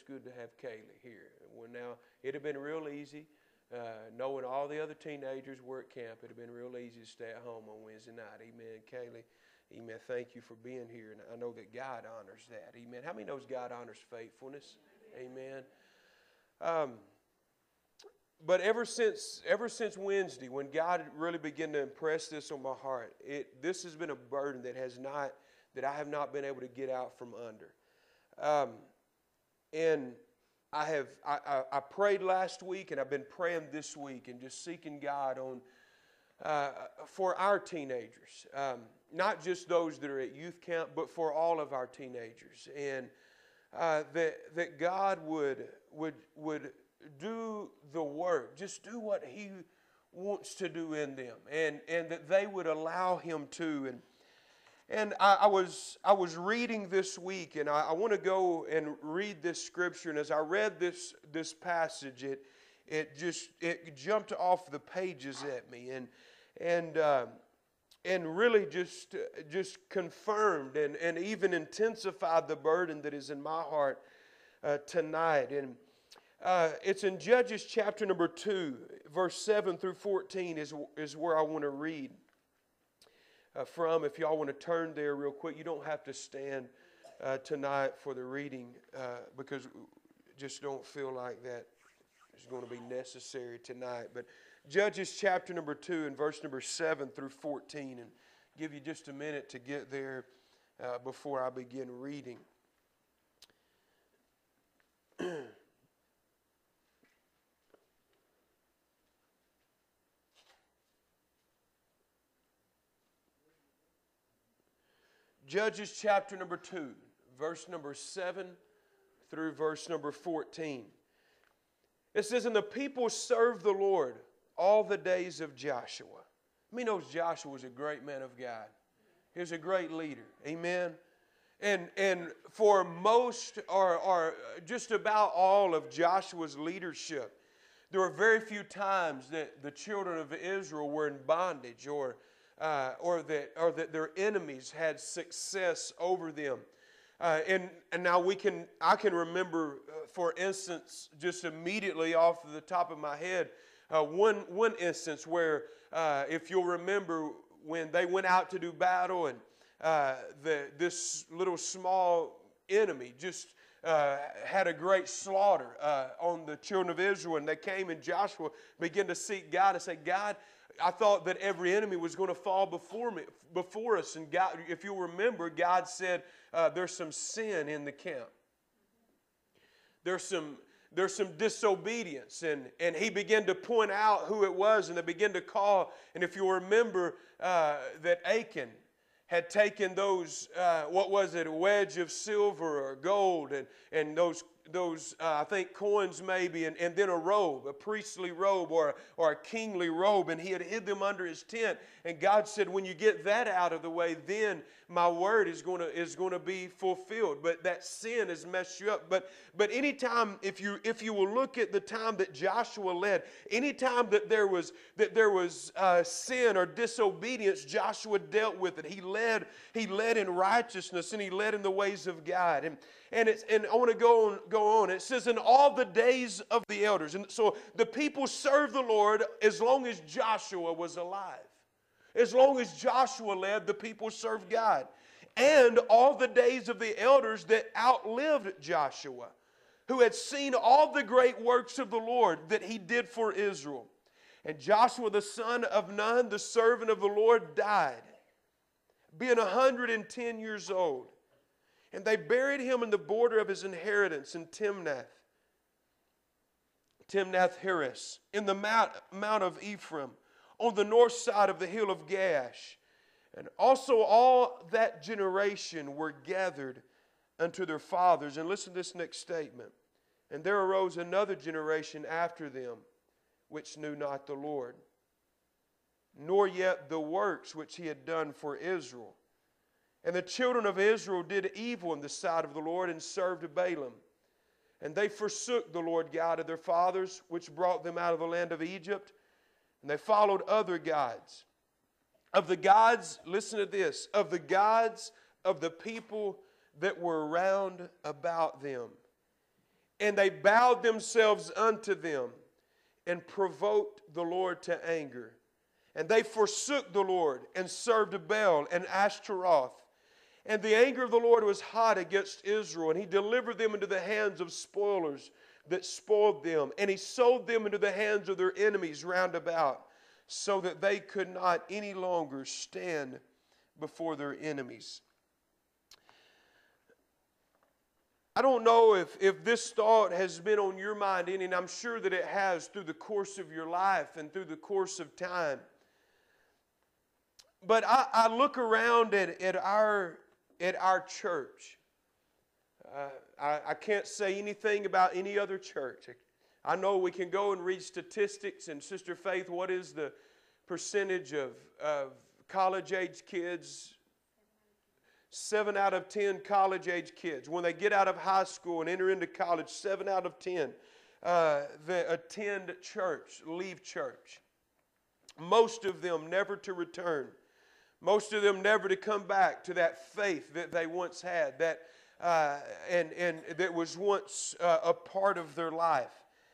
good to have Kaylee here. Well, now, it had been real easy. Knowing all the other teenagers were at camp, it had been real easy to stay at home on Wednesday night. Amen. Kaylee, amen, thank you for being here. And I know that God honors that. Amen. How many knows God honors faithfulness? Amen. But ever since Wednesday, when God really began to impress this on my heart, this has been a burden that I have not been able to get out from under. And I prayed last week, and I've been praying this week, and just seeking God on for our teenagers, not just those that are at youth camp, but for all of our teenagers, and that God would do the work, just do what He wants to do in them, and that they would allow Him to. And I was reading this week, and I want to go and read this scripture. And as I read this passage, it jumped off the pages at me, and really just confirmed and even intensified the burden that is in my heart tonight. And it's in Judges chapter number 2, verse 7 through 14 is where I want to read from. If y'all want to turn there real quick, you don't have to stand tonight for the reading because just don't feel like that is going to be necessary tonight. But Judges chapter number 2 and verse number 7 through 14, and give you just a minute to get there before I begin reading. Judges chapter number 2, verse number 7 through verse number 14. It says, "And the people served the Lord all the days of Joshua." I mean, Joshua was a great man of God. He was a great leader. Amen. And for most or just about all of Joshua's leadership, there were very few times that the children of Israel were in bondage or that their enemies had success over them. And now I can remember, for instance, just immediately off the top of my head, one instance where, if you'll remember, when they went out to do battle, and this little small enemy just had a great slaughter on the children of Israel, and they came, and Joshua began to seek God and say, "God, I thought that every enemy was going to fall before us." And God, if you'll remember, God said, "There's some sin in the camp. There's some disobedience," and He began to point out who it was, and they began to call. And if you'll remember, that Achan had taken those, what was it, a wedge of silver or gold, and those I think coins maybe, and then a robe, a priestly robe or a kingly robe, and he had hid them under his tent. And God said, "When you get that out of the way, then my word is going to be fulfilled." But that sin has messed you up. But anytime, if you will look at the time that Joshua led, anytime that there was sin or disobedience, Joshua dealt with it. He led in righteousness, and he led in the ways of God. And I want to go on. It says, "In all the days of the elders." And so the people served the Lord as long as Joshua was alive. As long as Joshua led, the people served God. And all the days of the elders that outlived Joshua, who had seen all the great works of the Lord that He did for Israel. And Joshua the son of Nun, the servant of the Lord, died, being 110 years old. And they buried him in the border of his inheritance in Timnath-Heres, in the mount of Ephraim, on the north side of the hill of Gaash. And also all that generation were gathered unto their fathers. And listen to this next statement. "And there arose another generation after them, which knew not the Lord, nor yet the works which He had done for Israel. And the children of Israel did evil in the sight of the Lord, and served Balaam. And they forsook the Lord God of their fathers, which brought them out of the land of Egypt. And they followed other gods. Of the gods," listen to this, "of the gods of the people that were round about them. And they bowed themselves unto them and provoked the Lord to anger. And they forsook the Lord and served Baal and Ashtaroth. And the anger of the Lord was hot against Israel, and he delivered them into the hands of spoilers that spoiled them. And he sold them into the hands of their enemies round about, so that they could not any longer stand before their enemies. I don't know if this thought has been on your mind any, and I'm sure that it has through the course of your life and through the course of time. But I look around at our church. I can't say anything about any other church. I know we can go and read statistics, and Sister Faith, what is the percentage of college-age kids? 7 out of 10 college-age kids. When they get out of high school and enter into college, 7 out of 10 that attend church, leave church. Most of them never to return. Most of them never to come back to that faith that they once had, that and that was once a part of their life.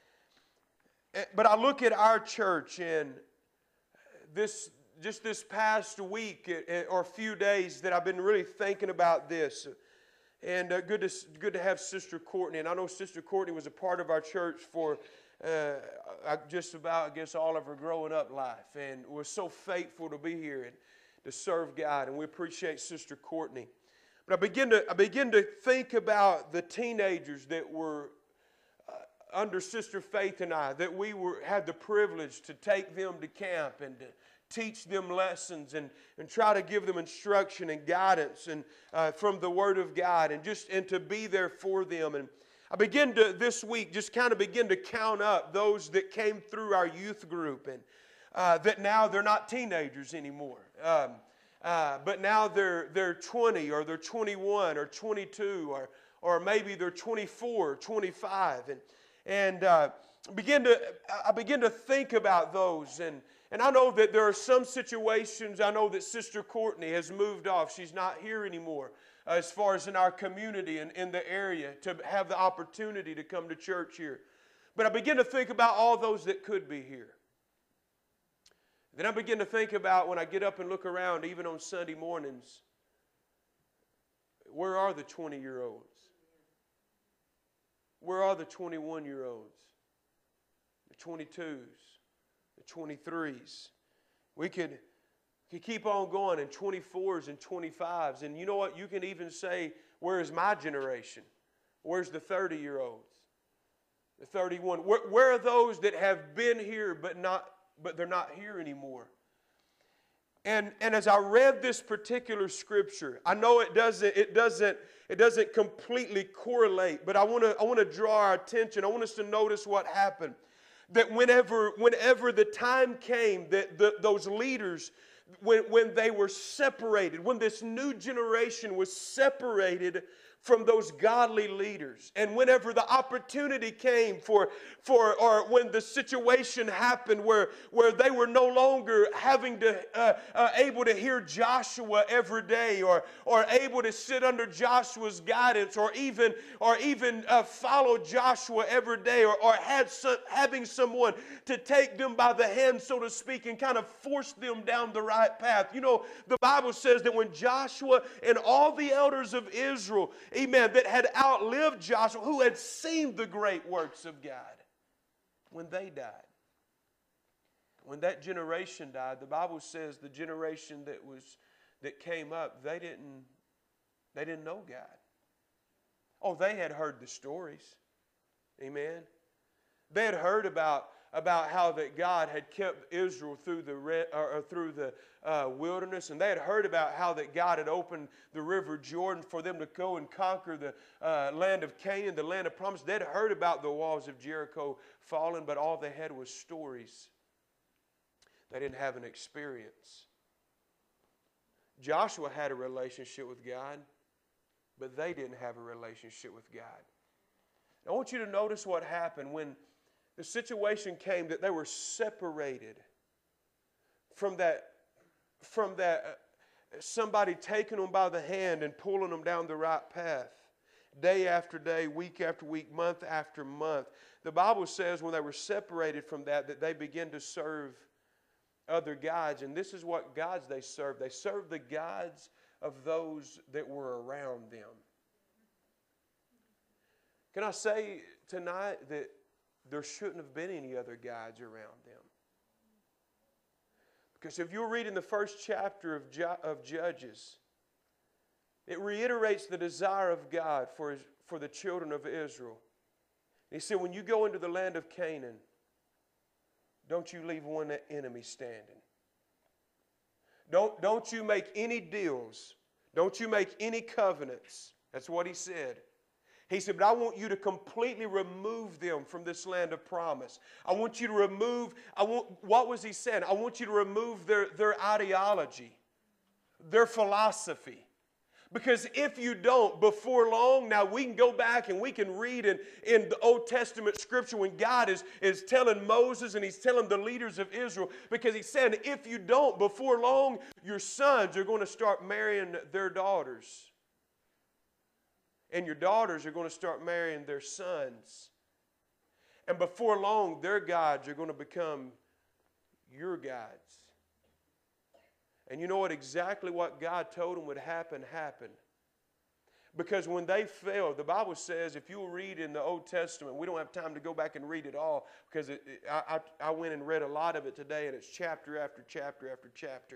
But I look at our church, and this past week or a few days that I've been really thinking about this. And good to have Sister Courtney. And I know Sister Courtney was a part of our church for just about, I guess, all of her growing up life. And was so faithful to be here and to serve God. And we appreciate Sister Courtney. But I begin to think about the teenagers that were under Sister Faith and I, that we had the privilege to take them to camp and to teach them lessons and try to give them instruction and guidance and from the Word of God and to be there for them. And I begin to this week just kind of begin to count up those that came through our youth group, and that now they're not teenagers anymore. But now they're 20 or they're 21 or 22 or maybe they're 24, 25, and I begin to think about those. And I know that there are some situations, I know that Sister Courtney has moved off. She's not here anymore as far as in our community and in the area to have the opportunity to come to church here. But I begin to think about all those that could be here. Then I begin to think about when I get up and look around, even on Sunday mornings, where are the 20-year-olds? Where are the 21-year-olds? The 22s? The 23s. We could keep on going, and 24s and 25s. And you know what? You can even say, where is my generation? Where's the 30-year-olds? The 31. Where are those that have been here but they're not here anymore? And as I read this particular scripture, I know it doesn't completely correlate, but I want to draw our attention. I want us to notice what happened. That whenever the time came that those leaders, when they were separated, when this new generation was separated from those godly leaders, and whenever the opportunity came or when the situation happened where they were no longer having to able to hear Joshua every day or able to sit under Joshua's guidance or even follow Joshua every day or having someone to take them by the hand, so to speak, and kind of force them down the right path. You know, the Bible says that when Joshua and all the elders of Israel, amen, that had outlived Joshua, who had seen the great works of God, when they died, when that generation died, the Bible says the generation that came up, they didn't know God. Oh, they had heard the stories. Amen. They had heard about how that God had kept Israel through the wilderness, and they had heard about how that God had opened the river Jordan for them to go and conquer the land of Canaan, the land of promise. They had heard about the walls of Jericho falling, but all they had was stories. They didn't have an experience. Joshua had a relationship with God, but they didn't have a relationship with God. I want you to notice what happened when the situation came that they were separated from that somebody taking them by the hand and pulling them down the right path. day after day, week after week, month after month. The Bible says when they were separated from that they began to serve other gods. And this is what gods they served. They served the gods of those that were around them. Can I say tonight that there shouldn't have been any other gods around them? Because if you read in the first chapter of Judges, it reiterates the desire of God for the children of Israel. He said, when you go into the land of Canaan, don't you leave one enemy standing. Don't you make any deals. Don't you make any covenants. That's what he said. He said, but I want you to completely remove them from this land of promise. I want you to remove, what was he saying? I want you to remove their ideology, their philosophy. Because if you don't, before long, now we can go back and we can read in the Old Testament scripture when God is telling Moses and he's telling the leaders of Israel, because he said, if you don't, before long, your sons are going to start marrying their daughters. And your daughters are going to start marrying their sons. And before long, their gods are going to become your gods. And you know what? Exactly what God told them would happen, happened. Because when they fell, the Bible says, if you'll read in the Old Testament, we don't have time to go back and read it all, because I went and read a lot of it today, and it's chapter after chapter after chapter.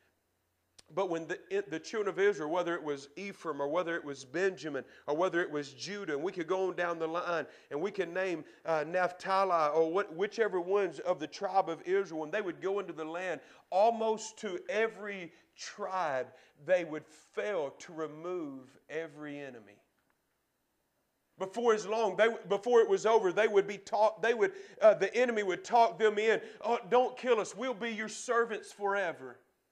But when the children of Israel, whether it was Ephraim or whether it was Benjamin or whether it was Judah, and we could go on down the line and we can name Naphtali or whichever ones of the tribe of Israel, when they would go into the land, almost to every tribe, they would fail to remove every enemy. Before it was over, they would be taught. The enemy would talk them in. Oh, don't kill us. We'll be your servants forever.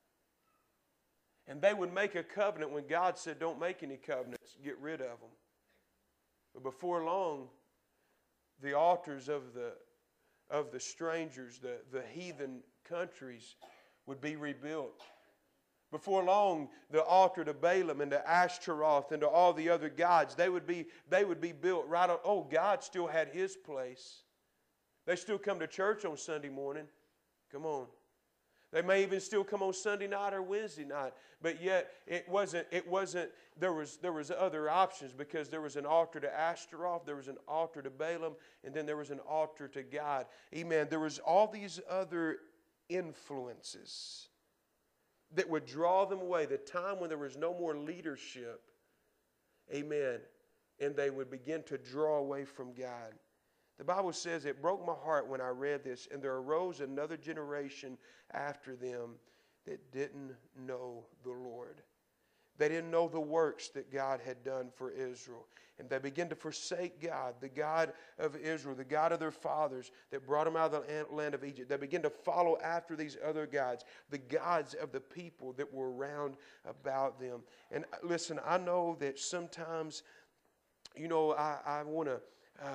And they would make a covenant when God said, don't make any covenants, get rid of them. But before long, the altars of the strangers, the heathen countries, would be rebuilt. Before long, the altar to Balaam and to Ashtaroth and to all the other gods, they would be built right on. Oh, God still had his place. They still come to church on Sunday morning. Come on. They may even still come on Sunday night or Wednesday night, but yet it wasn't, there was other options, because there was an altar to Ashtaroth, there was an altar to Balaam, and then there was an altar to God. Amen. There was all these other influences that would draw them away. The time when there was no more leadership, amen, and they would begin to draw away from God. The Bible says, it broke my heart when I read this, and there arose another generation after them that didn't know the Lord. They didn't know the works that God had done for Israel. And they began to forsake God, the God of Israel, the God of their fathers that brought them out of the land of Egypt. They began to follow after these other gods, the gods of the people that were around about them. And listen, I know that sometimes, you know, I want to...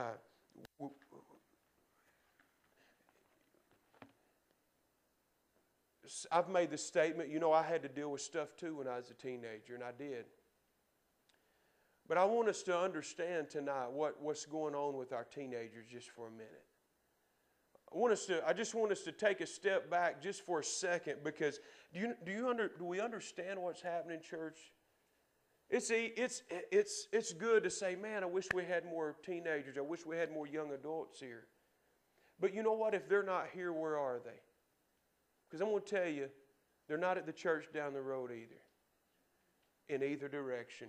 I've made the statement, you know, I had to deal with stuff too when I was a teenager, and I did. But I want us to understand tonight what's going on with our teenagers just for a minute. I just want us to take a step back just for a second, because do we understand what's happening, church? It's good to say, man, I wish we had more teenagers. I wish we had more young adults here. But you know what? If they're not here, where are they? Because I'm going to tell you, they're not at the church down the road either. In either direction.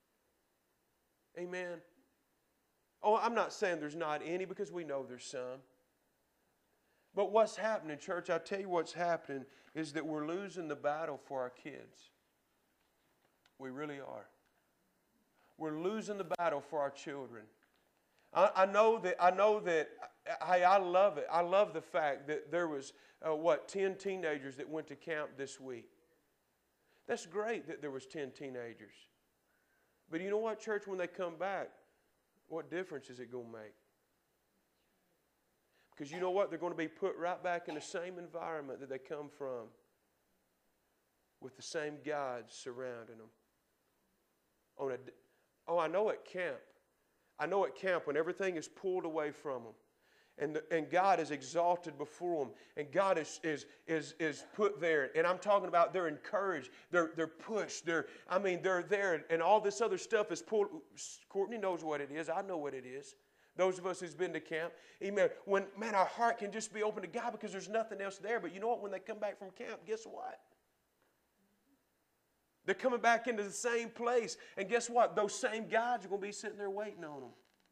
Amen. Oh, I'm not saying there's not any, because we know there's some. But what's happening, church, I'll tell you what's happening, is that we're losing the battle for our kids. We really are. We're losing the battle for our children. I know that, hey, I love it. I love the fact that there was, 10 teenagers that went to camp this week. That's great that there was 10 teenagers. But you know what, church, when they come back, what difference is it going to make? Because you know what? They're going to be put right back in the same environment that they come from, with the same gods surrounding them. Oh, I know at camp. I know at camp when everything is pulled away from them, and God is exalted before them, and God is put there. And I'm talking about they're encouraged, they're pushed, they're there, and all this other stuff is pulled. Courtney knows what it is. I know what it is. Those of us who's been to camp, amen. When, man, our heart can just be open to God because there's nothing else there. But you know what? When they come back from camp, guess what? They're coming back into the same place. And guess what? Those same guys are going to be sitting there waiting on them.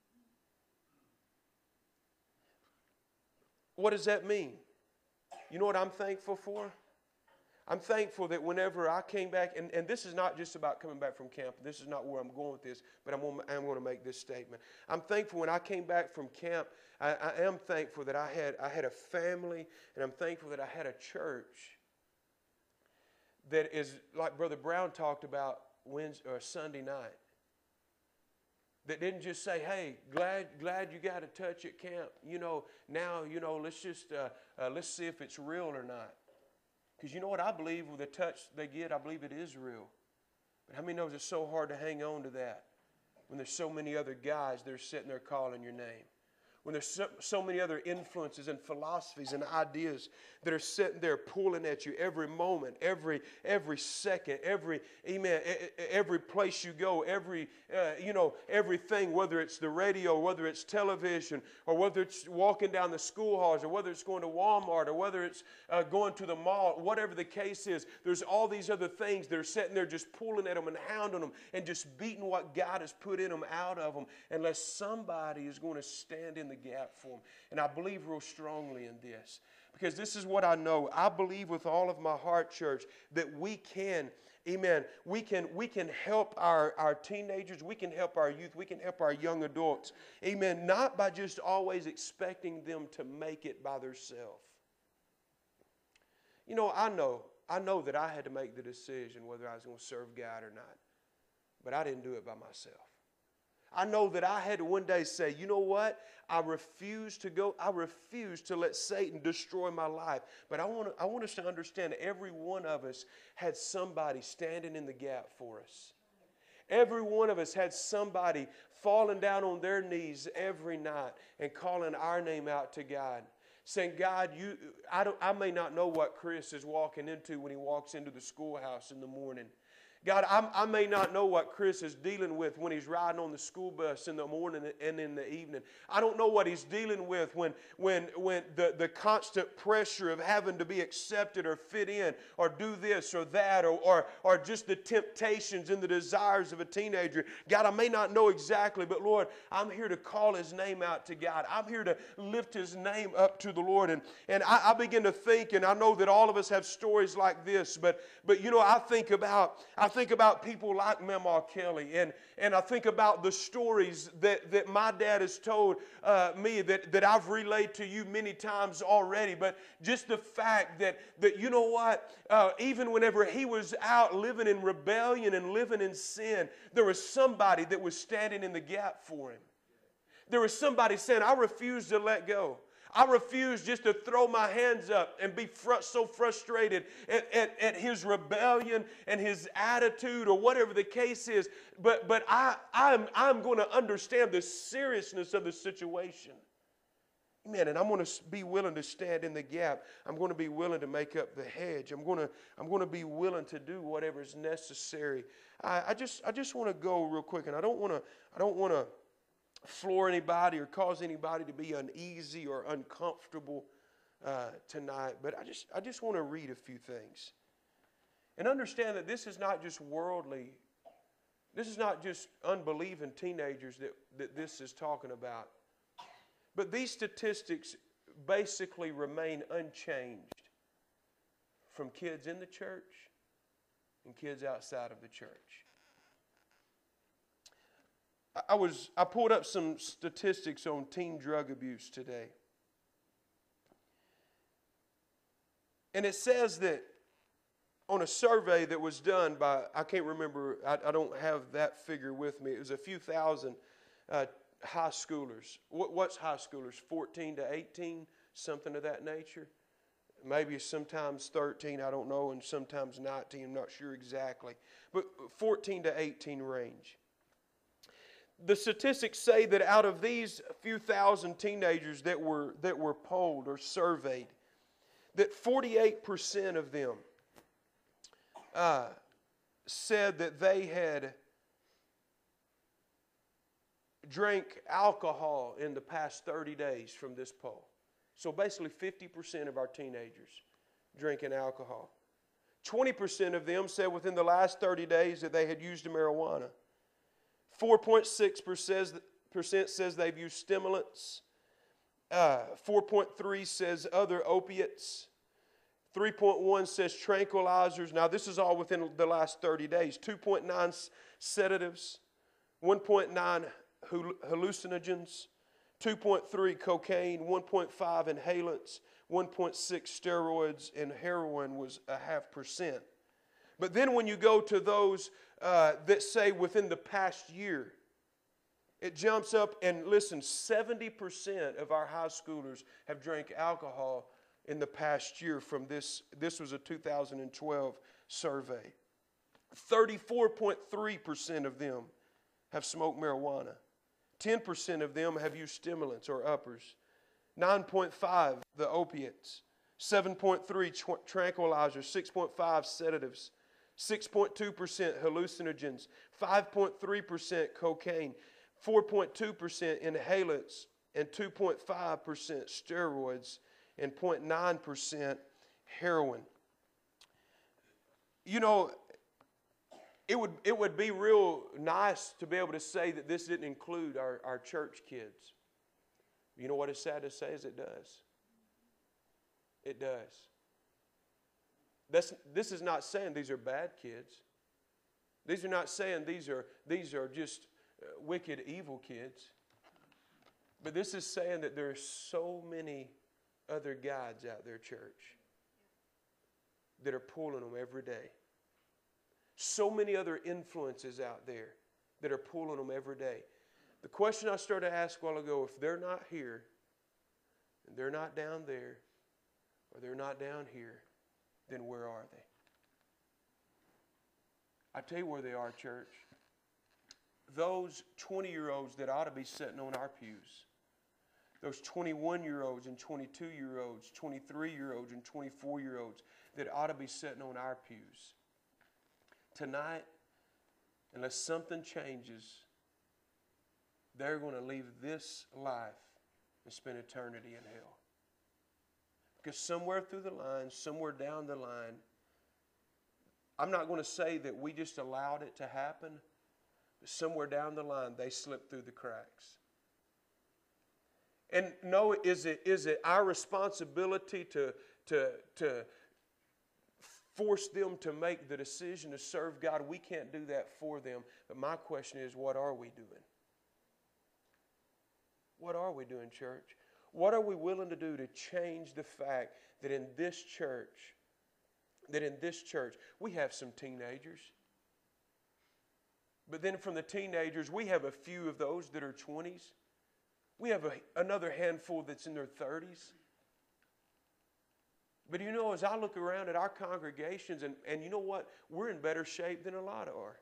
What does that mean? You know what I'm thankful for? I'm thankful that whenever I came back, and this is not just about coming back from camp. This is not where I'm going with this, but I'm going to make this statement. I'm thankful when I came back from camp, I am thankful that I had a family, and I'm thankful that I had a church that is, like Brother Brown talked about Wednesday or Sunday night, that didn't just say, hey, glad you got a touch at camp. Now, let's just, let's see if it's real or not. Because you know what I believe with the touch they get, I believe it is real. But how many knows it's so hard to hang on to that when there's so many other guys that are sitting there calling your name? When there's so many other influences and philosophies and ideas that are sitting there pulling at you every moment, every second, every place you go, everything, whether it's the radio, whether it's television, or whether it's walking down the school halls, or whether it's going to Walmart, or whether it's going to the mall, whatever the case is, there's all these other things that are sitting there just pulling at them and hounding them and just beating what God has put in them out of them, unless somebody is going to stand in the gap for them. And I believe real strongly in this, because this is what I know. I believe with all of my heart, church, that we can, amen, we can help our teenagers, we can help our youth, we can help our young adults, amen, not by just always expecting them to make it by themselves. I know that I had to make the decision whether I was going to serve God or not, but I didn't do it by myself. I know that I had to one day say, you know what? I refuse to let Satan destroy my life. But I want us to understand that every one of us had somebody standing in the gap for us. Every one of us had somebody falling down on their knees every night and calling our name out to God. Saying, God, I may not know what Chris is walking into when he walks into the schoolhouse in the morning. God, I may not know what Chris is dealing with when he's riding on the school bus in the morning and in the evening. I don't know what he's dealing with when the constant pressure of having to be accepted or fit in or do this or that or just the temptations and the desires of a teenager. God, I may not know exactly, but Lord, I'm here to call his name out to God. I'm here to lift his name up to the Lord. And I begin to think, and I know that all of us have stories like this, but I think about people like Mama Kelly, and I think about the stories that my dad has told me that I've relayed to you many times already. But just the fact that you know what, even whenever he was out living in rebellion and living in sin, there was somebody that was standing in the gap for him. There was somebody saying, I refuse to let go. I refuse just to throw my hands up and be so frustrated at his rebellion and his attitude or whatever the case is. But I'm going to understand the seriousness of the situation. Amen. And I'm going to be willing to stand in the gap. I'm going to be willing to make up the hedge. I'm going to be willing to do whatever is necessary. I just want to go real quick, and I don't want to floor anybody or cause anybody to be uneasy or uncomfortable tonight, but I just want to read a few things and understand that this is not just worldly, this is not just unbelieving teenagers that this is talking about, but these statistics basically remain unchanged from kids in the church and kids outside of the church. I pulled up some statistics on teen drug abuse today. And it says that on a survey that was done by, I can't remember, I don't have that figure with me. It was a few thousand high schoolers. What's high schoolers? 14 to 18? Something of that nature? Maybe sometimes 13, I don't know, and sometimes 19, I'm not sure exactly. But 14 to 18 range. the statistics say that out of these few thousand teenagers that were polled or surveyed, that 48% of them said that they had drank alcohol in the past 30 days from this poll. So basically 50% of our teenagers drinking alcohol. 20% of them said within the last 30 days that they had used marijuana. 4.6% says they've used stimulants. 4.3% says other opiates. 3.1% says tranquilizers. Now this is all within the last 30 days. 2.9 sedatives. 1.9 hallucinogens. 2.3 cocaine. 1.5 inhalants. 1.6 steroids, and heroin was 0.5%. But then when you go to those that say within the past year, it jumps up, and listen, 70% of our high schoolers have drank alcohol in the past year from this. This was a 2012 survey. 34.3% of them have smoked marijuana. 10% of them have used stimulants or uppers. 9.5, the opiates. 7.3, tranquilizers. 6.5, sedatives. 6.2% hallucinogens. 5.3% cocaine. 4.2% inhalants. And 2.5% steroids. And 0.9% heroin. You know, it would be real nice to be able to say that this didn't include our church kids. You know what it's sad to say is it does. It does. This is not saying these are bad kids. These are not saying these are just wicked, evil kids. But this is saying that there are so many other guides out there, church, that are pulling them every day. So many other influences out there that are pulling them every day. The question I started to ask a while ago, if they're not here, and they're not down there, or they're not down here, then where are they? I tell you where they are, church. Those 20-year-olds that ought to be sitting on our pews. Those 21-year-olds and 22-year-olds, 23-year-olds and 24-year-olds that ought to be sitting on our pews. Tonight, unless something changes, they're going to leave this life and spend eternity in hell. Because somewhere through the line, somewhere down the line, I'm not going to say that we just allowed it to happen, but somewhere down the line, they slipped through the cracks. And no, is it our responsibility to force them to make the decision to serve God? We can't do that for them. But my question is, what are we doing? What are we doing, church? What are we willing to do to change the fact that in this church, we have some teenagers. But then from the teenagers, we have a few of those that are 20s. We have another handful that's in their 30s. But you know, as I look around at our congregations, and you know what? We're in better shape than a lot are.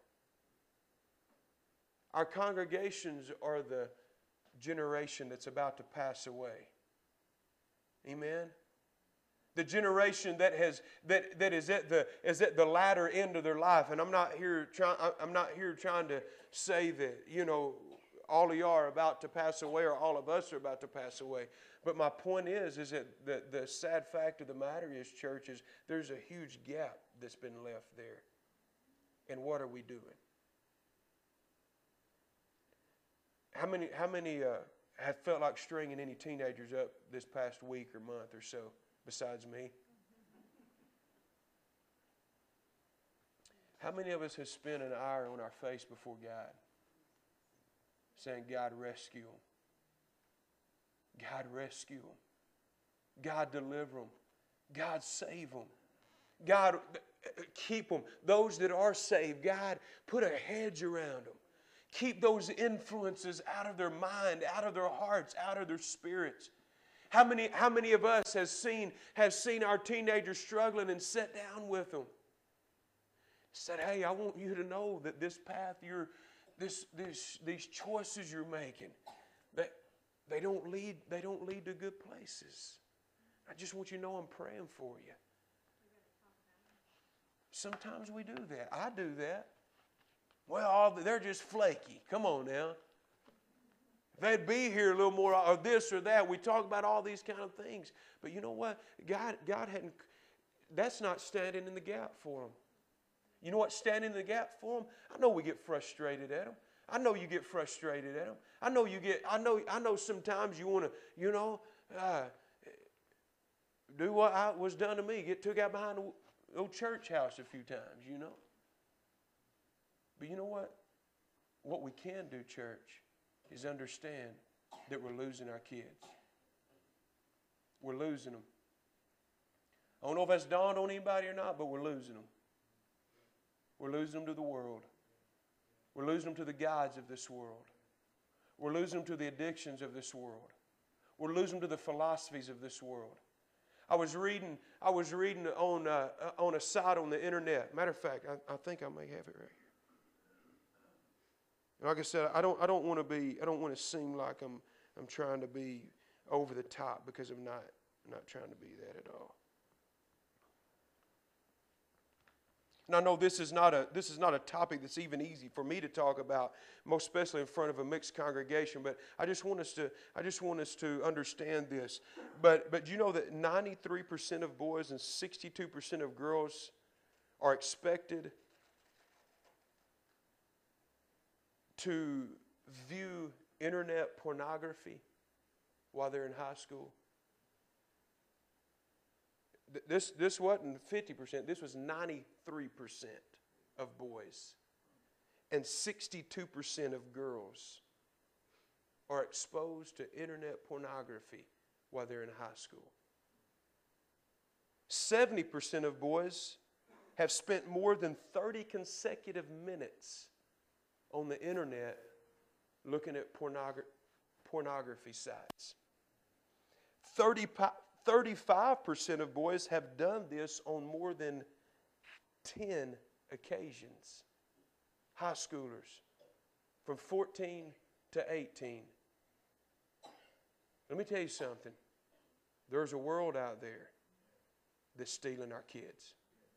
Our congregations are the generation that's about to pass away. Amen? The generation that is at the latter end of their life. And I'm not here trying to say that, you know, all of y'all are about to pass away or all of us are about to pass away. But my point is that the sad fact of the matter is, church, is there's a huge gap that's been left there. And what are we doing? How many have felt like stringing any teenagers up this past week or month or so, besides me? How many of us have spent an hour on our face before God, saying, God, rescue them. God, rescue them. God, deliver them. God, save them. God, keep them. Those that are saved, God, put a hedge around them. Keep those influences out of their mind, out of their hearts, out of their spirits. How many of us have seen our teenagers struggling and sat down with them? Said, hey, I want you to know that this path these choices you're making, they don't lead to good places. I just want you to know I'm praying for you. Sometimes we do that. I do that. Well, they're just flaky. Come on now. If they'd be here a little more, or this or that, we talk about all these kind of things. But you know what? God hadn't, that's not standing in the gap for them. You know what standing in the gap for them? I know we get frustrated at them. I know you get frustrated at them. I know sometimes you want to, do what was done to me. Get took out behind the old church house a few times, But you know what? What we can do, church, is understand that we're losing our kids. We're losing them. I don't know if that's dawned on anybody or not, but we're losing them. We're losing them to the world. We're losing them to the gods of this world. We're losing them to the addictions of this world. We're losing them to the philosophies of this world. I was reading on a site on the internet. Matter of fact, I think I may have it right here. Like I said, I don't want to seem like I'm trying to be over the top, because I'm not trying to be that at all. And I know this is not a topic that's even easy for me to talk about, most especially in front of a mixed congregation. But I just want us to understand this. But you know that 93% of boys and 62% of girls are expected to view internet pornography while they're in high school. This wasn't 50%. This was 93% of boys. And 62% of girls are exposed to internet pornography while they're in high school. 70% of boys have spent more than 30 consecutive minutes on the internet looking at pornography sites. 35% of boys have done this on more than 10 occasions. High schoolers from 14 to 18. Let me tell you something. There's a world out there that's stealing our kids.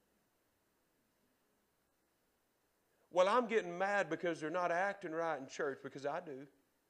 Well, I'm getting mad because they're not acting right in church, because I do.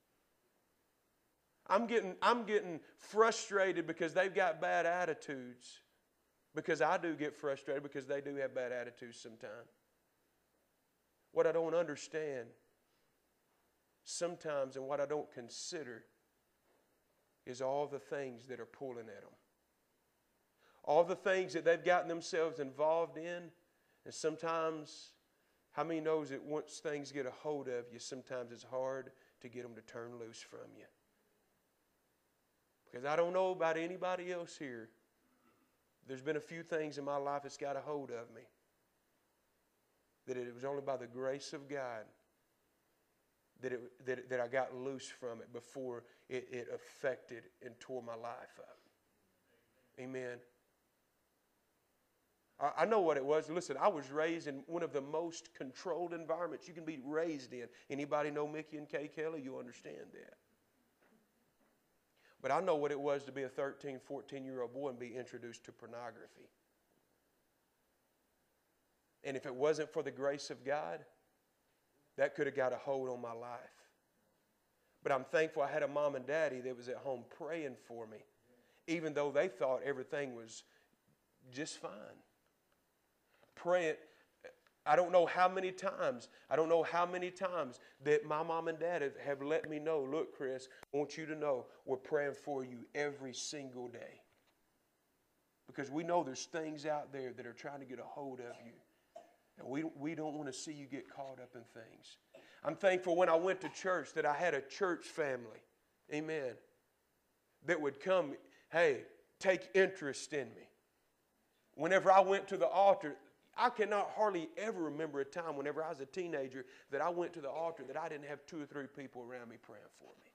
I'm getting frustrated because they've got bad attitudes, because I do get frustrated because they do have bad attitudes sometimes. What I don't understand sometimes, and what I don't consider, is all the things that are pulling at them. All the things that they've gotten themselves involved in. And sometimes, how many knows that once things get a hold of you, sometimes it's hard to get them to turn loose from you. Because I don't know about anybody else here. There's been a few things in my life that's got a hold of me. That it was only by the grace of God that I got loose from it before it affected and tore my life up. Amen. I know what it was. Listen, I was raised in one of the most controlled environments you can be raised in. Anybody know Mickey and Kay Kelly? You understand that. But I know what it was to be a 13, 14-year-old boy and be introduced to pornography. And if it wasn't for the grace of God, that could have got a hold on my life. But I'm thankful I had a mom and daddy that was at home praying for me, even though they thought everything was just fine. Praying. I don't know how many times that my mom and dad have let me know, look, Chris, I want you to know we're praying for you every single day. Because we know there's things out there that are trying to get a hold of you. And we don't want to see you get caught up in things. I'm thankful when I went to church that I had a church family, amen, that would come, hey, take interest in me. Whenever I went to the altar, I cannot hardly ever remember a time whenever I was a teenager that I went to the altar that I didn't have 2 or 3 people around me praying for me.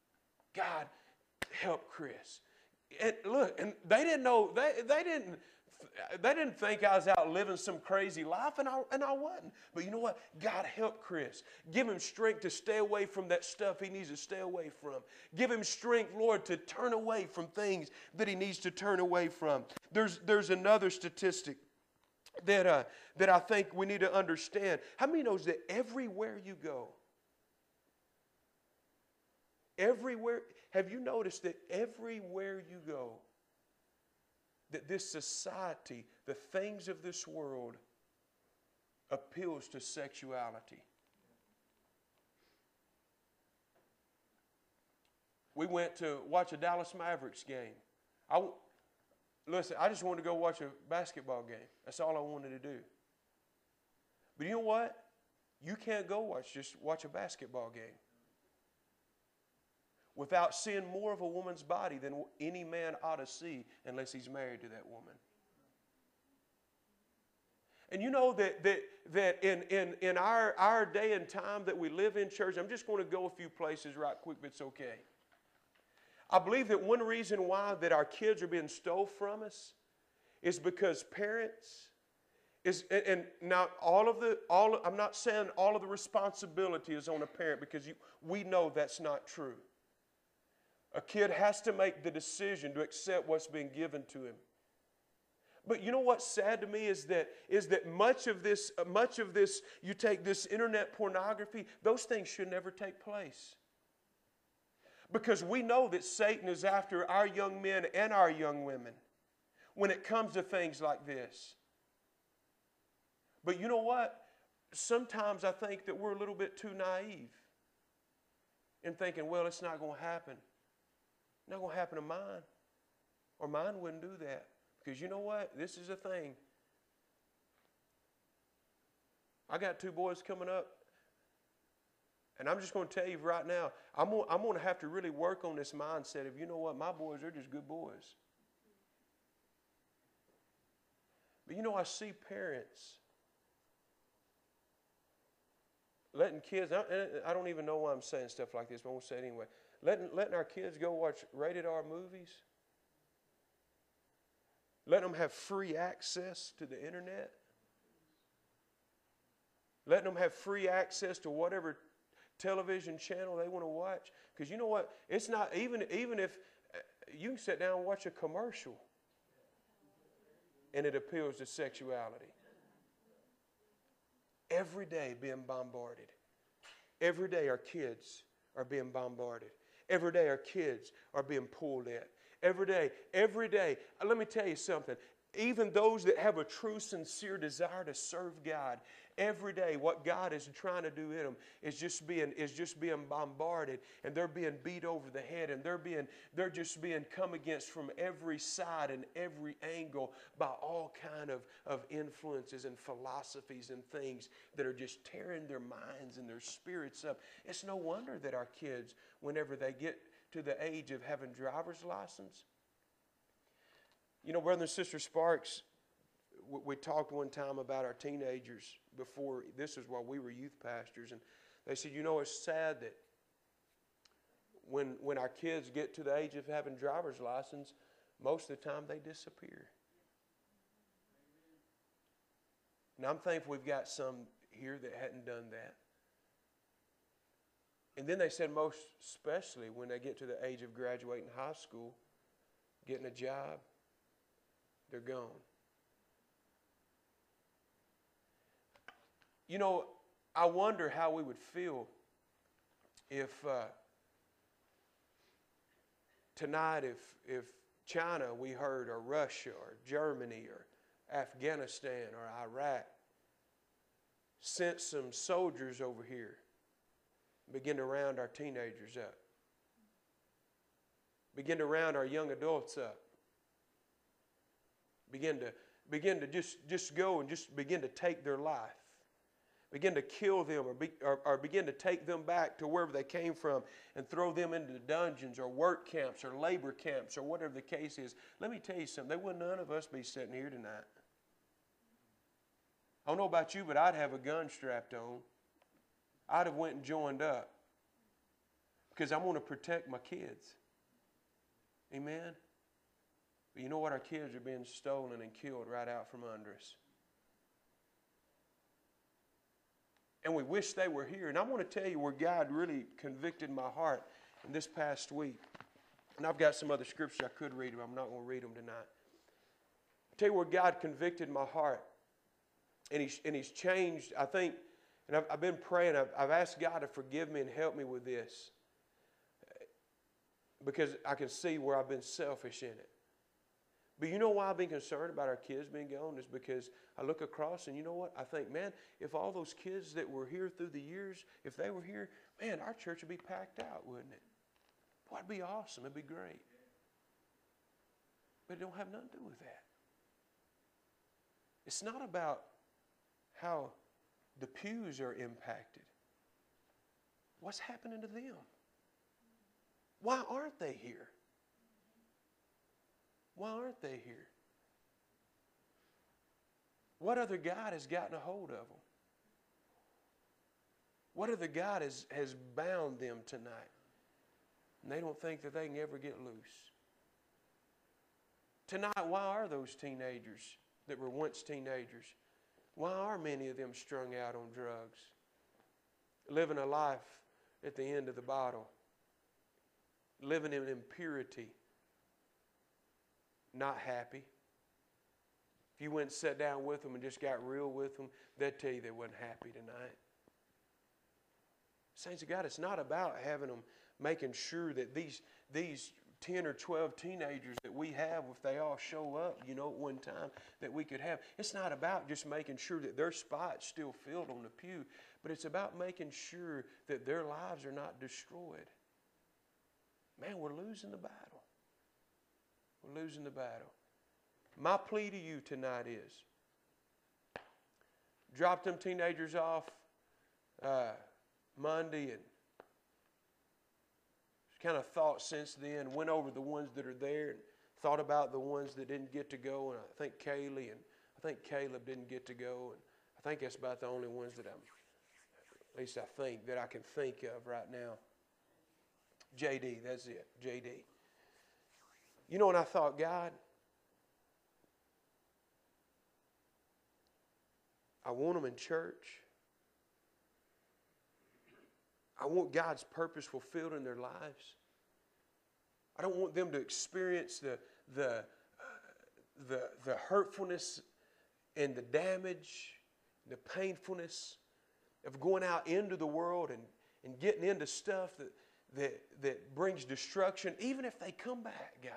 God, help Chris. And look, and they didn't know, they didn't They didn't think I was out living some crazy life, and I wasn't. But you know what? God help Chris. Give him strength to stay away from that stuff he needs to stay away from. Give him strength, Lord, to turn away from things that he needs to turn away from. There's another statistic that I think we need to understand. How many knows that everywhere you go, have you noticed that everywhere you go, that this society, the things of this world, appeals to sexuality? We went to watch a Dallas Mavericks game. Listen, I just wanted to go watch a basketball game. That's all I wanted to do. But you know what? You can't go just watch a basketball game without seeing more of a woman's body than any man ought to see unless he's married to that woman. And you know that in our day and time that we live in, church, I'm just going to go a few places right quick, if it's okay. I believe that one reason why that our kids are being stole from us is because parents and now I'm not saying all of the responsibility is on a parent, because we know that's not true. A kid has to make the decision to accept what's being given to him. But you know what's sad to me is that much of this, you take this internet pornography, those things should never take place. Because we know that Satan is after our young men and our young women when it comes to things like this. But you know what? Sometimes I think that we're a little bit too naive in thinking, well, it's not going to happen. Not going to happen to mine. Or mine wouldn't do that. Because you know what? This is a thing. I got 2 boys coming up. And I'm just going to tell you right now, I'm going to have to really work on this mindset of, you know what? My boys are just good boys. But you know, I see parents letting kids, I don't even know why I'm saying stuff like this, but I'm going to say it anyway. Letting our kids go watch rated R movies. Letting them have free access to the internet. Letting them have free access to whatever television channel they want to watch. Because you know what? It's not, even if you can sit down and watch a commercial and it appeals to sexuality. Every day being bombarded. Every day our kids are being bombarded. Every day our kids are being pulled at. Every day. Let me tell you something. Even those that have a true, sincere desire to serve God, every day what God is trying to do in them is just being bombarded, and they're being beat over the head, and they're just being come against from every side and every angle by all kind of influences and philosophies and things that are just tearing their minds and their spirits up. It's no wonder that our kids, whenever they get to the age of having driver's license. You know, Brother and Sister Sparks, we talked one time about our teenagers before. This is while we were youth pastors, and they said, you know, it's sad that when our kids get to the age of having driver's license, most of the time they disappear. Now, I'm thankful we've got some here that hadn't done that. And then they said most especially when they get to the age of graduating high school, getting a job, they're gone. You know, I wonder how we would feel if tonight, if China, we heard, or Russia, or Germany, or Afghanistan, or Iraq sent some soldiers over here, begin to round our teenagers up, begin to round our young adults up, begin to just go and just begin to take their life, begin to kill them, or begin to take them back to wherever they came from and throw them into dungeons or work camps or labor camps or whatever the case is. Let me tell you something. There would none of us be sitting here tonight. I don't know about you, but I'd have a gun strapped on. I'd have went and joined up because I want to protect my kids. Amen? But you know what? Our kids are being stolen and killed right out from under us. And we wish they were here. And I want to tell you where God really convicted my heart in this past week. And I've got some other scriptures I could read, but I'm not going to read them tonight. I'll tell you where God convicted my heart. And He's changed, I think, and I've been praying. I've asked God to forgive me and help me with this. Because I can see where I've been selfish in it. But you know why I've been concerned about our kids being gone is because I look across and you know what? I think, man, if all those kids that were here through the years, if they were here, man, our church would be packed out, wouldn't it? Boy, it'd be awesome. It'd be great. But it don't have nothing to do with that. It's not about how the pews are impacted. What's happening to them? Why aren't they here? Why aren't they here? What other God has gotten a hold of them? What other God has bound them tonight? And they don't think that they can ever get loose. Tonight, why are those teenagers that were once teenagers, why are many of them strung out on drugs? Living a life at the end of the bottle. Living in impurity. Not happy. If you went and sat down with them and just got real with them, they'd tell you they wasn't happy tonight. Saints of God, it's not about having them making sure that these 10 or 12 teenagers that we have, if they all show up, at one time, that we could have. It's not about just making sure that their spot's still filled on the pew, but it's about making sure that their lives are not destroyed. Man, we're losing the battle. We're losing the battle. My plea to you tonight is, drop them teenagers off Monday and kind of thought since then, went over the ones that are there and thought about the ones that didn't get to go. And I think Kaylee and I think Caleb didn't get to go. And I think that's about the only ones that at least I think, that I can think of right now. JD, that's it, JD. You know what I thought, God? I want them in church. I want God's purpose fulfilled in their lives. I don't want them to experience the hurtfulness and the damage, the painfulness of going out into the world and getting into stuff that brings destruction, even if they come back, God.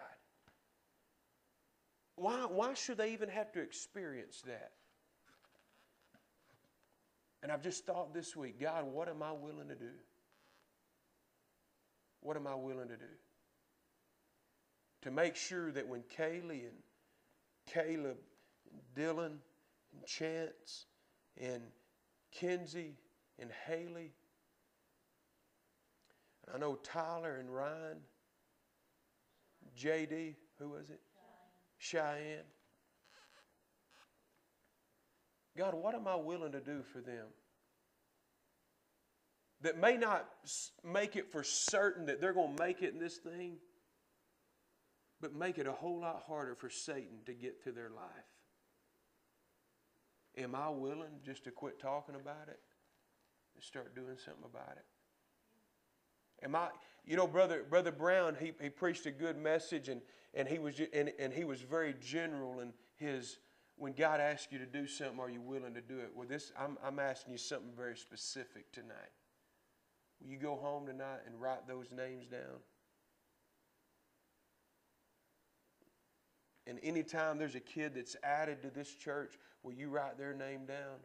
Why should they even have to experience that? And I've just thought this week, God, what am I willing to do? What am I willing to do? To make sure that when Kaylee and Caleb and Dylan and Chance and Kenzie and Haley, and I know Tyler and Ryan, JD, who was it? Cheyenne. God, what am I willing to do for them? That may not make it for certain that they're going to make it in this thing, but make it a whole lot harder for Satan to get to their life. Am I willing just to quit talking about it and start doing something about it? Am I, Brother Brown, he preached a good message and he was very general in his, when God asks you to do something, are you willing to do it? Well, I'm asking you something very specific tonight. Will you go home tonight and write those names down? And anytime there's a kid that's added to this church, will you write their name down?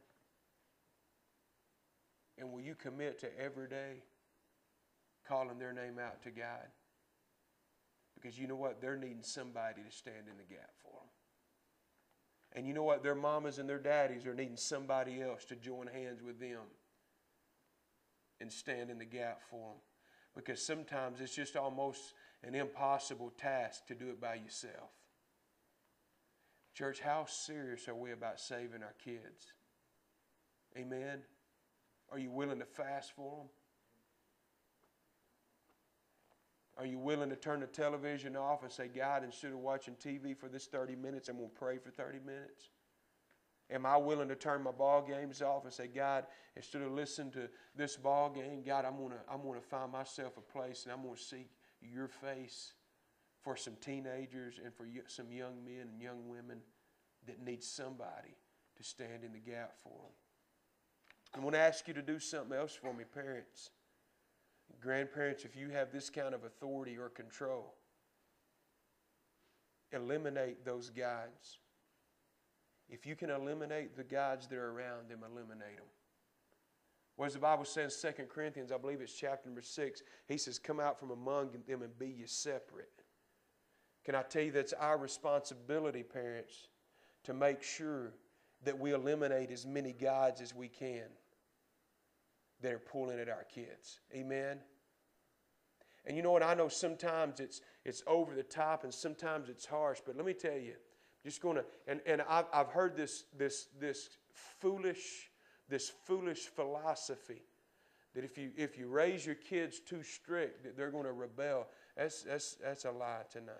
And will you commit to every day calling their name out to God? Because you know what? They're needing somebody to stand in the gap for them. And you know what? Their mamas and their daddies are needing somebody else to join hands with them and stand in the gap for them. Because sometimes it's just almost an impossible task to do it by yourself. Church, how serious are we about saving our kids? Amen? Are you willing to fast for them? Are you willing to turn the television off and say, God, instead of watching TV for this 30 minutes, I'm going to pray for 30 minutes? Am I willing to turn my ball games off and say, God, instead of listening to this ball game, God, I'm going to find myself a place and I'm going to seek your face for some teenagers and for some young men and young women that need somebody to stand in the gap for them. I want to ask you to do something else for me, parents. Grandparents, if you have this kind of authority or control, eliminate those guides. If you can eliminate the guides that are around them, eliminate them. What does the Bible say in 2 Corinthians, I believe it's chapter number 6, he says, come out from among them and be ye separate. Can I tell you that's our responsibility, parents, to make sure that we eliminate as many guides as we can that are pulling at our kids. Amen? And you know what? I know sometimes it's over the top and sometimes it's harsh, but let me tell you, just going to, and I've heard this foolish philosophy that if you raise your kids too strict, that they're going to rebel. That's a lie tonight.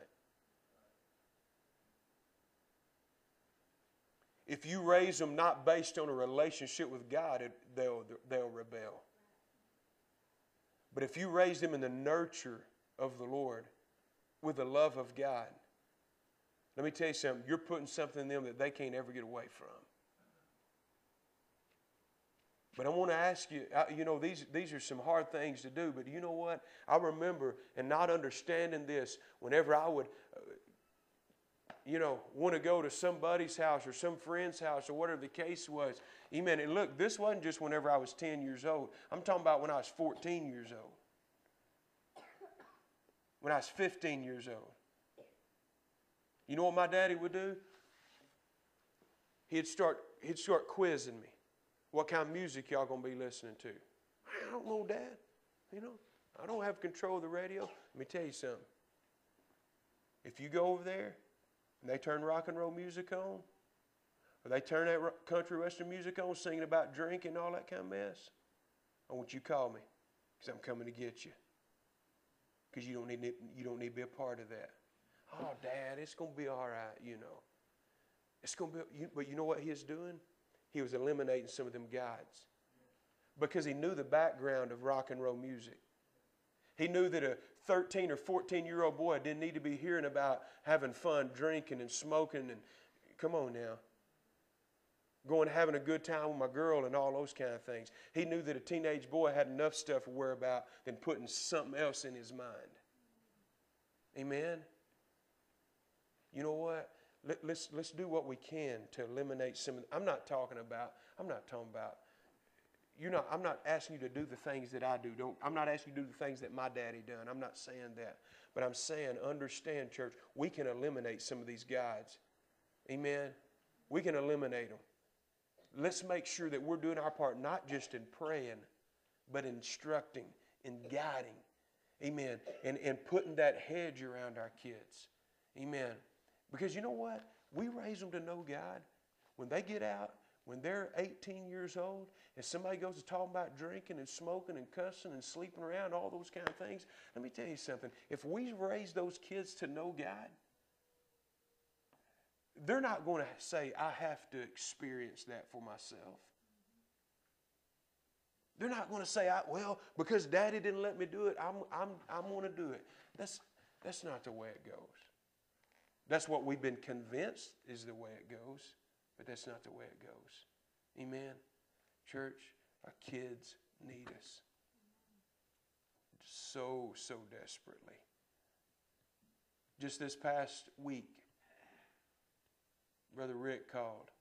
If you raise them not based on a relationship with God, they'll rebel. But if you raise them in the nurture of the Lord, with the love of God, let me tell you something. You're putting something in them that they can't ever get away from. But I want to ask you, these are some hard things to do, but you know what? I remember, and not understanding this, whenever I would want to go to somebody's house or some friend's house or whatever the case was. Amen. And look, this wasn't just whenever I was 10 years old. I'm talking about when I was 14 years old. When I was 15 years old. You know what my daddy would do? He'd start quizzing me. What kind of music y'all going to be listening to? I don't know, Dad. I don't have control of the radio. Let me tell you something. If you go over there, and they turn rock and roll music on, or they turn that country western music on, singing about drinking and all that kind of mess, I want you to call me, because I'm coming to get you. Because you don't need to be a part of that. Oh, Dad, it's going to be all right, It's going to be, but you know what he was doing? He was eliminating some of them guides. Because he knew the background of rock and roll music. He knew that a 13 or 14-year-old boy didn't need to be hearing about having fun, drinking and smoking and, come on now, going and having a good time with my girl and all those kind of things. He knew that a teenage boy had enough stuff to worry about than putting something else in his mind. Amen? You know what? Let's do what we can to eliminate some of I'm not talking about, I'm not asking you to do the things that I do. I'm not asking you to do the things that my daddy done. I'm not saying that. But I'm saying, understand, church, we can eliminate some of these guides. Amen? We can eliminate them. Let's make sure that we're doing our part, not just in praying, but instructing, in guiding. Amen? And putting that hedge around our kids. Amen? Because you know what? We raise them to know God. When they get out, when they're 18 years old, and somebody goes to talk about drinking and smoking and cussing and sleeping around, all those kind of things, let me tell you something. If we raise those kids to know God, they're not going to say, I have to experience that for myself. They're not going to say, because Daddy didn't let me do it, I'm going to do it. That's not the way it goes. That's what we've been convinced is the way it goes, but that's not the way it goes. Amen? Church, our kids need us so desperately. Just this past week, Brother Rick called.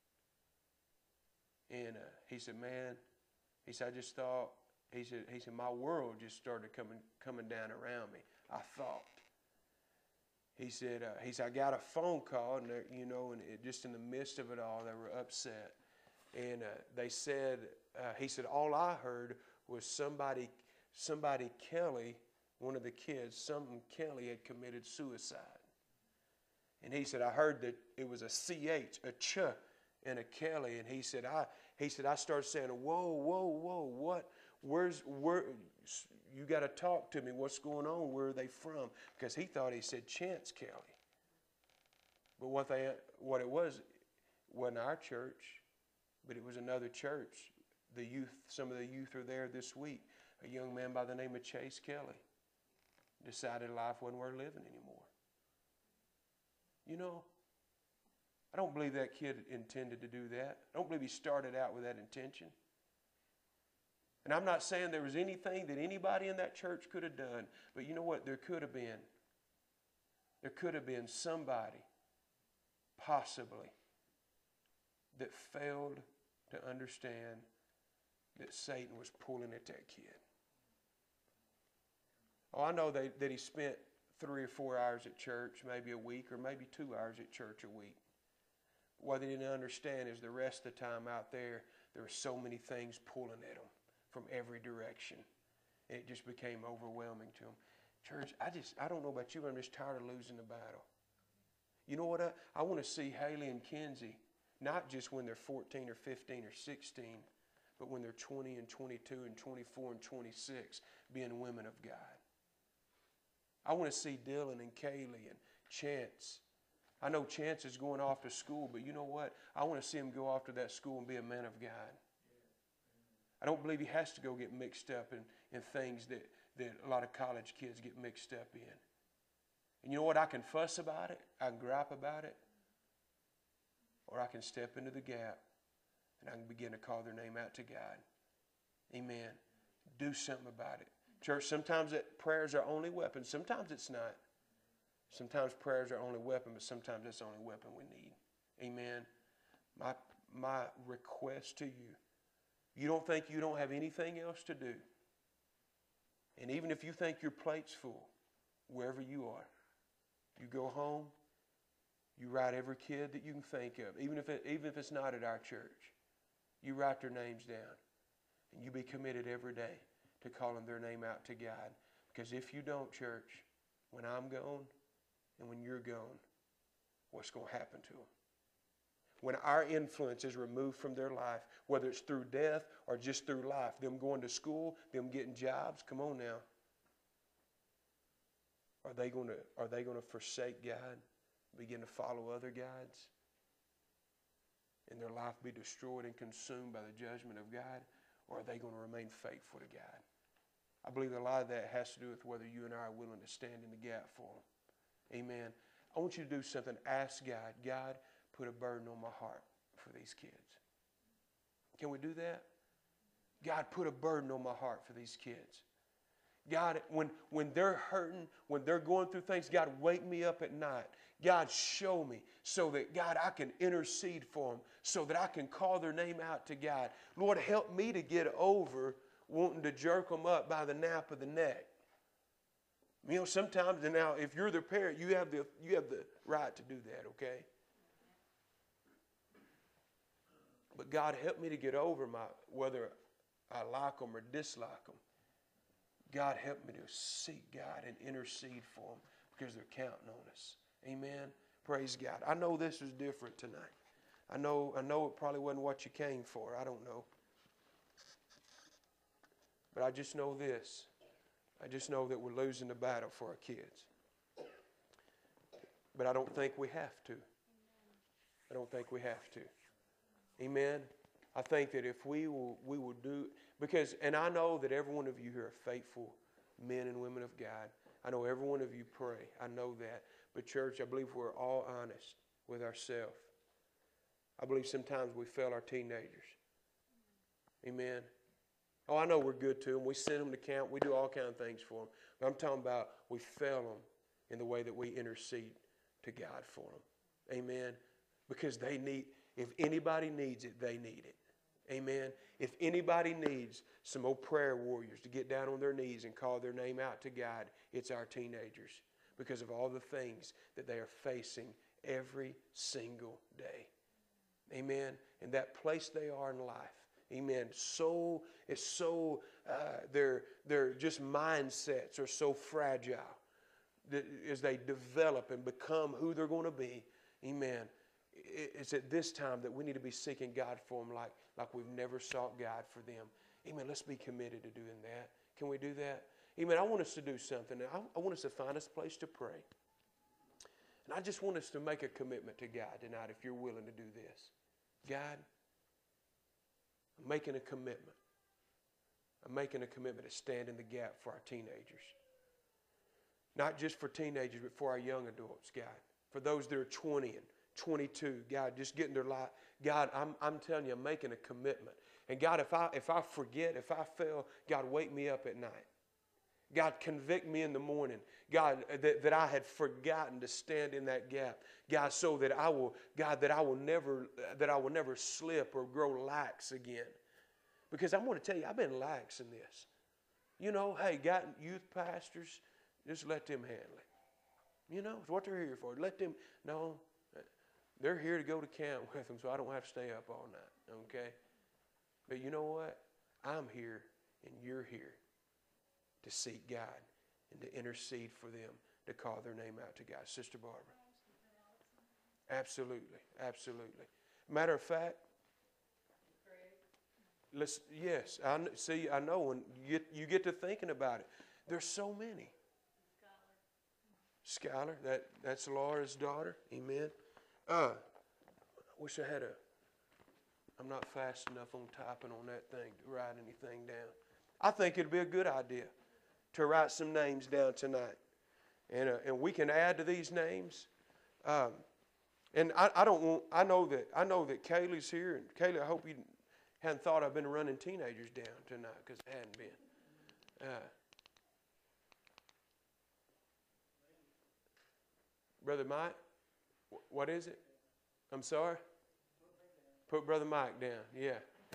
And he said, man, I just thought, he said, my world just started coming down around me. I thought. He said, I got a phone call, and just in the midst of it all, they were upset. And they said, he said, all I heard was somebody Kelly, one of the kids, Kelly had committed suicide. And he said, I heard that it was a CH, a Ch, and a Kelly. And he said, I started saying, whoa, what? You got to talk to me. What's going on? Where are they from? Because he thought he said Chance Kelly. But what it was, wasn't our church, but it was another church. The youth, some of the youth are there this week. A young man by the name of Chase Kelly decided life wasn't worth living anymore. You know, I don't believe that kid intended to do that. I don't believe he started out with that intention. And I'm not saying there was anything that anybody in that church could have done, but you know what? There could have been. There could have been somebody, possibly, that failed to understand that Satan was pulling at that kid. Oh, I know that he spent 3 or 4 hours at church, maybe a week, or maybe 2 hours at church a week. What they didn't understand is the rest of the time out there, there were so many things pulling at them from every direction. And it just became overwhelming to them. Church, I don't know about you, but I'm just tired of losing the battle. You know what? I want to see Haley and Kenzie, not just when they're 14 or 15 or 16, but when they're 20 and 22 and 24 and 26, being women of God. I want to see Dylan and Kaylee and Chance. I know Chance is going off to school, but you know what? I want to see him go off to that school and be a man of God. I don't believe he has to go get mixed up in things that a lot of college kids get mixed up in. And you know what? I can fuss about it. I can gripe about it. Or I can step into the gap and I can begin to call their name out to God. Amen. Do something about it. Church, sometimes prayers are only weapon. Sometimes it's not. Sometimes prayers are only weapon, but sometimes that's the only weapon we need. Amen. My request to you, you don't think you don't have anything else to do. And even if you think your plate's full, wherever you are, you go home, you write every kid that you can think of, even if it's not at our church. You write their names down, and you be committed every day to calling their name out to God. Because if you don't, church, when I'm gone and when you're gone, what's going to happen to them? When our influence is removed from their life, whether it's through death or just through life, them going to school, them getting jobs, come on now. Are they going to forsake God, begin to follow other gods, and their life be destroyed and consumed by the judgment of God? Or are they going to remain faithful to God? I believe a lot of that has to do with whether you and I are willing to stand in the gap for them. Amen. I want you to do something. Ask God, God, put a burden on my heart for these kids. Can we do that? God, put a burden on my heart for these kids. God, when they're hurting, when they're going through things, God, wake me up at night. God, show me so that, God, I can intercede for them, so that I can call their name out to God. Lord, help me to get over wanting to jerk them up by the nape of the neck. You know, sometimes, and now, if you're their parent, you have the right to do that, okay? But God, help me to get over whether I like them or dislike them. God, help me to seek God and intercede for them because they're counting on us. Amen. Praise God. I know this is different tonight. I know it probably wasn't what you came for. I don't know. But I just know this. I just know that we're losing the battle for our kids. But I don't think we have to. I don't think we have to. Amen. I think that if we will do, because, and I know that every one of you here are faithful men and women of God. I know every one of you pray. I know that. But church, I believe we're all honest with ourselves. I believe sometimes we fail our teenagers. Amen. Oh, I know we're good to them. We send them to camp. We do all kinds of things for them. But I'm talking about we fail them in the way that we intercede to God for them. Amen. Because they need, if anybody needs it, they need it. Amen. If anybody needs some old prayer warriors to get down on their knees and call their name out to God, it's our teenagers, because of all the things that they are facing every single day. Amen. And that place they are in life. Amen. Their just mindsets are so fragile that as they develop and become who they're going to be. Amen. It's at this time that we need to be seeking God for them like we've never sought God for them. Amen. Let's be committed to doing that. Can we do that? Amen. I want us to do something. I want us to find us a place to pray. And I just want us to make a commitment to God tonight if you're willing to do this. God, I'm making a commitment. I'm making a commitment to stand in the gap for our teenagers. Not just for teenagers, but for our young adults, God. For those that are 20 and 22, God, just getting their life. God, I'm telling you, I'm making a commitment. And God, if I forget, if I fail, God, wake me up at night. God, convict me in the morning. God, that I had forgotten to stand in that gap. God, so that I will never slip or grow lax again. Because I'm going to tell you, I've been lax in this. You know, hey, got youth pastors, just let them handle it. You know, it's what they're here for. Let them, no, they're here to go to camp with them, so I don't have to stay up all night, okay? But you know what? I'm here and you're here to seek God and to intercede for them, to call their name out to God. Sister Barbara. Absolutely, absolutely. Matter of fact, yes, I know when you get to thinking about it, there's so many. Skylar, that's Laura's daughter. Amen. I wish I had I'm not fast enough on typing on that thing to write anything down. I think it'd be a good idea to write some names down tonight. And we can add to these names. And I know that Kaylee's here. And Kaylee, I hope you hadn't thought I've been running teenagers down tonight, because it hadn't been. Brother Mike, what is it? I'm sorry? Put Brother Mike down. Yeah.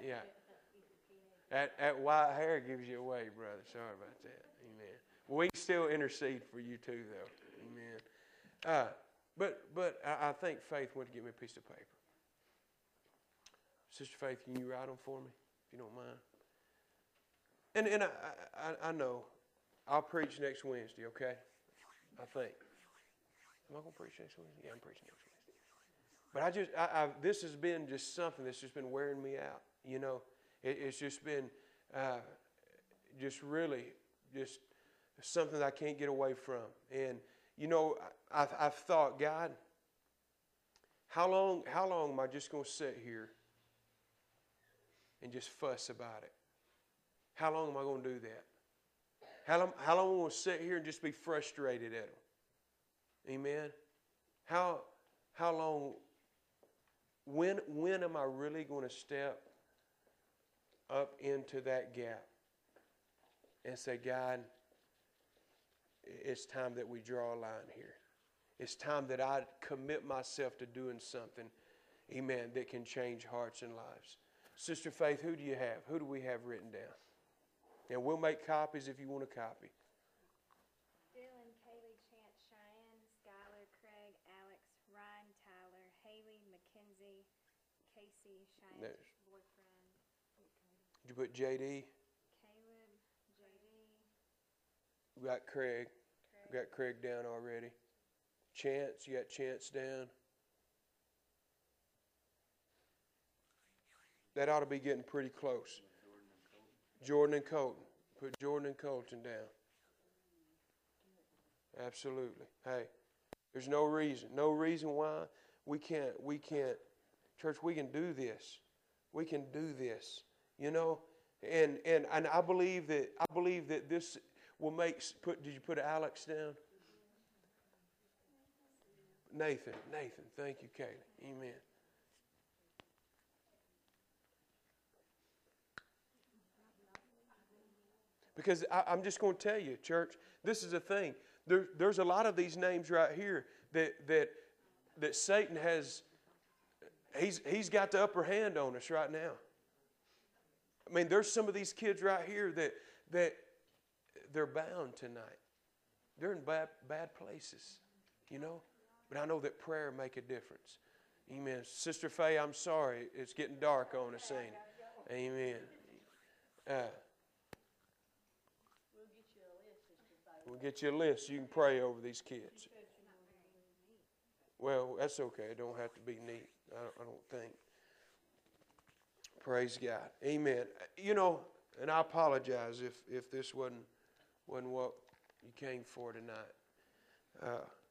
That white hair gives you away, brother. Sorry about that. Amen. We still intercede for you too, though. Amen. But I think Faith went to get me a piece of paper. Sister Faith, can you write them for me, if you don't mind? And I know I'll preach next Wednesday, okay? I think. Am I going to preach next Wednesday? Yeah, I'm preaching next Wednesday. But this has been just something that's just been wearing me out. You know, it's just been just really just something that I can't get away from. And, you know, I've thought, God, how long am I just going to sit here and just fuss about it? How long am I going to do that? How long am I going to sit here and just be frustrated at them? Amen. How long? When am I really going to step up into that gap and say, God, it's time that we draw a line here. It's time that I commit myself to doing something, amen, that can change hearts and lives. Sister Faith, who do you have? Who do we have written down? And we'll make copies if you want a copy. Dylan, Kaylee, Chance, Cheyenne, Skylar, Craig, Alex, Ryan, Tyler, Haley, Mackenzie, Casey, Cheyenne's boyfriend. Did you put J.D.? Caleb, J.D. We got Craig. We got Craig down already. Chance, you got Chance down. That ought to be getting pretty close. Jordan and Colton. Put Jordan and Colton down. Absolutely. Hey, there's no reason why we can't. Church, we can do this. We can do this. You know, and I believe that this will make. Did you put Alex down? Nathan. Thank you, Kaylee. Amen. Because I'm just going to tell you, church, this is the thing. There's a lot of these names right here that Satan has. He's got the upper hand on us right now. I mean, there's some of these kids right here that they're bound tonight. They're in bad places, you know. But I know that prayer make a difference. Amen. Sister Faye, I'm sorry. It's getting dark on us, ain't it? Amen. We'll get you a list. You can pray over these kids. Well, that's okay. It don't have to be neat. I don't think. Praise God. Amen. You know, and I apologize if this wasn't wasn't what you came for tonight.